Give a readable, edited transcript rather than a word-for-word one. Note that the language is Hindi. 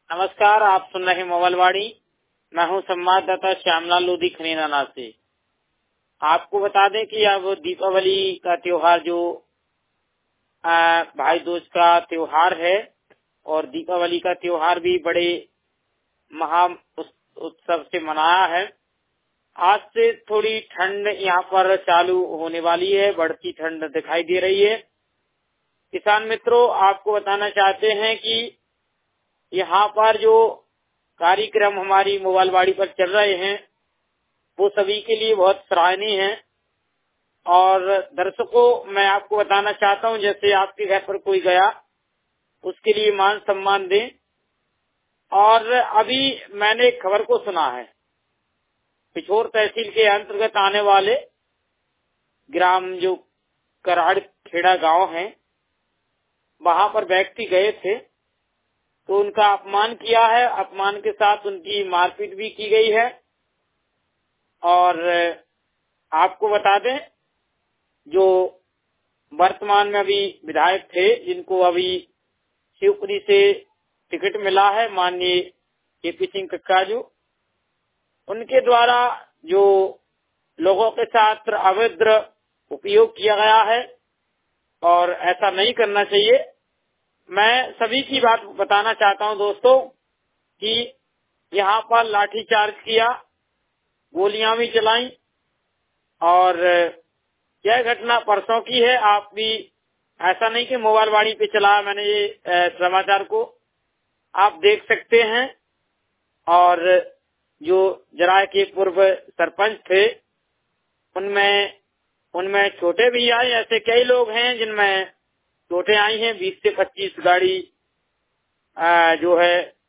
नमस्कार, आप सुन रहे मोबाइलवाड़ी। मैं हूं संवाददाता श्यामलाल लोधी खनीनाना से। आपको बता दें कि अब दीपावली का त्योहार जो भाई दूज का त्योहार है और दीपावली का त्योहार भी बड़े महा उत्सव से मनाया है। आज से थोड़ी ठंड यहाँ पर चालू होने वाली है, बढ़ती ठंड दिखाई दे रही है। किसान मित्रों, आपको बताना चाहते हैं कि यहाँ पर जो कार्यक्रम हमारी मोबाइलवाड़ी पर चल रहे हैं वो सभी के लिए बहुत सराहनीय है। और दर्शकों, मैं आपको बताना चाहता हूँ, जैसे आपके घर पर कोई गया उसके लिए मान सम्मान दें। और अभी मैंने एक खबर को सुना है, पिछोर तहसील के अंतर्गत आने वाले ग्राम जो कराड़ खेड़ा गांव है, वहां पर व्यक्ति गए थे तो उनका अपमान किया है। अपमान के साथ उनकी मारपीट भी की गई है। और आपको बता दें, जो वर्तमान में अभी विधायक थे, जिनको अभी शिवपुरी से टिकट मिला है, माननीय केपी सिंह कक्काजू, उनके द्वारा जो लोगों के साथ अभद्र उपयोग किया गया है और ऐसा नहीं करना चाहिए। मैं सभी की बात बताना चाहता हूं दोस्तों कि यहाँ पर लाठीचार्ज किया, गोलियां भी चलाई। और यह घटना परसों की है। आप भी ऐसा नहीं कि मोबाइलवाड़ी पे चलाया मैंने ये समाचार को, आप देख सकते हैं। और जो जराय के पूर्व सरपंच थे, उनमें छोटे भी आए। ऐसे कई लोग हैं जिनमें छोटे आई हैं। 20 से 25 गाड़ी जो है